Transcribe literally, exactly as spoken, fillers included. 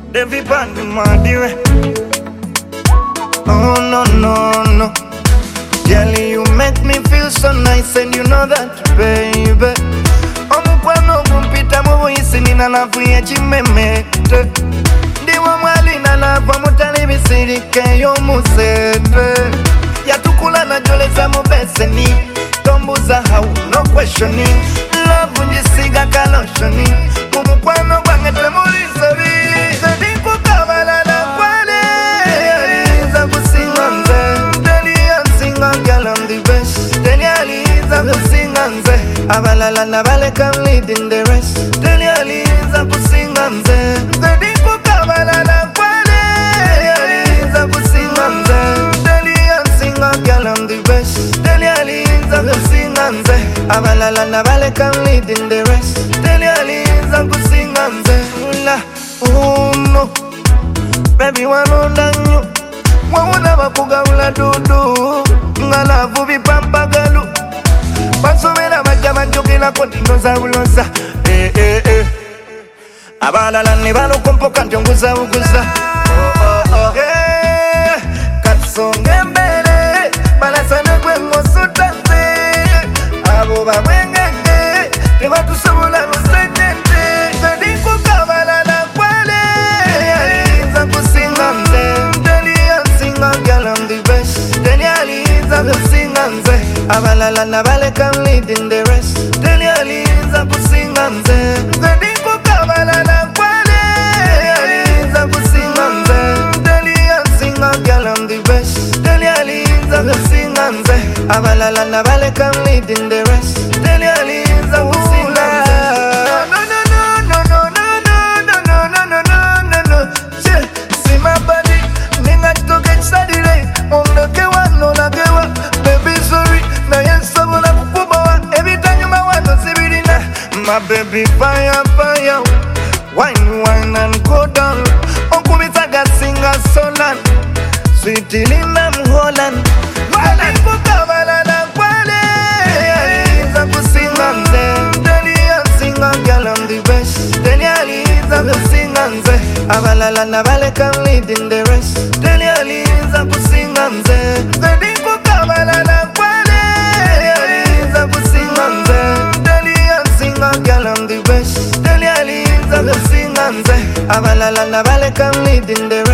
Everybody madire. Oh no no no. Girl, you make me feel so nice and you know that, baby. Omukwano gumpita mu buyisi nina lavu ya chimemete. Ndiwo mwali na lavu mutali bisirike y'omusete. Yatukula na joleza mu beseni. Tombuza how, no questioning. Love njisiga kaloshoni. Omukwano gwange temulisabi. Zediko kabala na kwale. Yaliza kusinga nze. Delia singa girl I'm the best. Delia liza kusinga nze. Abalala na bale come leading the rest. Delia liza kusinga nze. Zediko kabala na kwale. Yaliza kusinga nze. Delia singa girl I'm the best. Delia liza kusinga nze. Abalala na bale come leading the rest. Delia liza kusinga nze. Ula uno baby wanonda nyo. Wawuna bakugabula dudu. Ngalavu bipampagalu. Basomera bajja njogera kontinoza buloza. Eh eh eh. Abalala ne balokompoka njonguza buguza. Oh oh oh. Eh. Katsonge mbere. Balasana gwe ngosutanze. Abo babwengenge. Tebatusobola lusenjente. Zediko kabala na kwale. Yaliza kusinga nze. Delia singa girl I'm the best. Delia liza kusinga nze. Abalala na bale come leading the rest. Delia liza kusinga nze. Zediko kabala na kwale. Yaliza kusinga nze. Delia singa girl I'm the best. Delia liza kusinga nze. Abalala na bale come leading the rest. Delia liza kusinga nze. No no no no no no no no no no no no no. See my body, ninga to get sadire. Ondoke wano na gewa, baby sorry. Na yenso bula kukubawa. Every time you ma wano sibirina. My baby fire fire. Wine wine and go down. Onkubita gasinga solan. Sweetie Linda Mholan. Zediko kabala na kwale. Yaliza kusinga nze. Delia singa girl I'm the best. Delia liza kusinga nze. Abalala na bale come leading the rest. Delia liza kusinga nze. Zediko kabala na kwale. Yaliza kusinga nze. Delia singa girl I'm the best. Delia liza kusinga nze. Abalala na bale come leading the